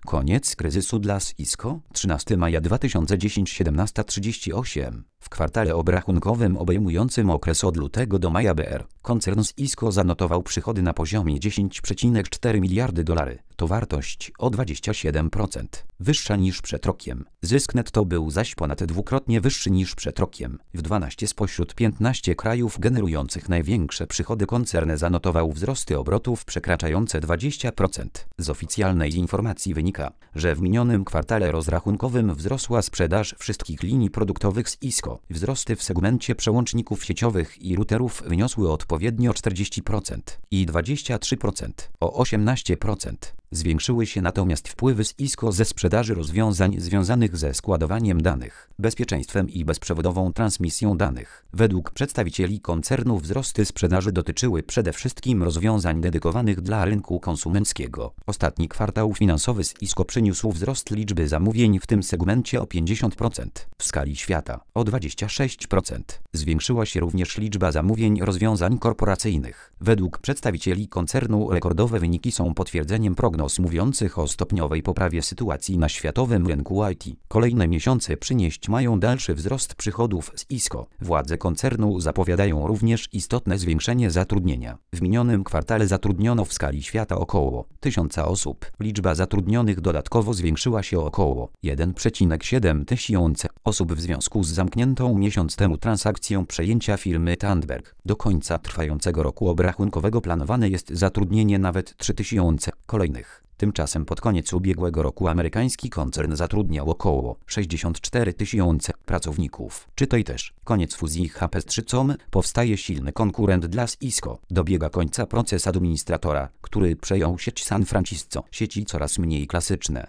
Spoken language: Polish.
Koniec kryzysu dla Cisco, 13 maja 2010, 17:38. W kwartale obrachunkowym obejmującym okres od lutego do maja BR, koncern Cisco zanotował przychody na poziomie $10,4 miliardy. To wartość o 27% wyższa niż przed rokiem. Zysk netto był zaś ponad dwukrotnie wyższy niż przed rokiem. W 12 spośród 15 krajów generujących największe przychody koncern zanotował wzrosty obrotów przekraczające 20%. Z oficjalnej informacji wynika, że w minionym kwartale rozrachunkowym wzrosła sprzedaż wszystkich linii produktowych z Cisco. Wzrosty w segmencie przełączników sieciowych i routerów wyniosły odpowiednio 40% i 23%, o 18%. Zwiększyły się natomiast wpływy z Cisco ze sprzedaży rozwiązań związanych ze składowaniem danych, bezpieczeństwem i bezprzewodową transmisją danych. Według przedstawicieli koncernu wzrosty sprzedaży dotyczyły przede wszystkim rozwiązań dedykowanych dla rynku konsumenckiego. Ostatni kwartał finansowy z Cisco przyniósł wzrost liczby zamówień w tym segmencie o 50%, w skali świata o 26%. Zwiększyła się również liczba zamówień rozwiązań korporacyjnych. Według przedstawicieli koncernu rekordowe wyniki są potwierdzeniem prognoz mówiących o stopniowej poprawie sytuacji na światowym rynku IT. Kolejne miesiące przynieść mają dalszy wzrost przychodów z Cisco. Władze koncernu zapowiadają również istotne zwiększenie zatrudnienia. W minionym kwartale zatrudniono w skali świata około 1000 osób. Liczba zatrudnionych dodatkowo zwiększyła się o około 1,7 tysiąca osób w związku z zamkniętą miesiąc temu transakcją przejęcia firmy Tandberg. Do końca trwającego roku obrachunkowego planowane jest zatrudnienie nawet 3000 kolejnych. Tymczasem pod koniec ubiegłego roku amerykański koncern zatrudniał około 64 tysiące pracowników. Czytaj też, koniec fuzji HP z 3Com, powstaje silny konkurent dla Cisco. Dobiega końca proces administratora, który przejął sieć San Francisco. Sieci coraz mniej klasyczne.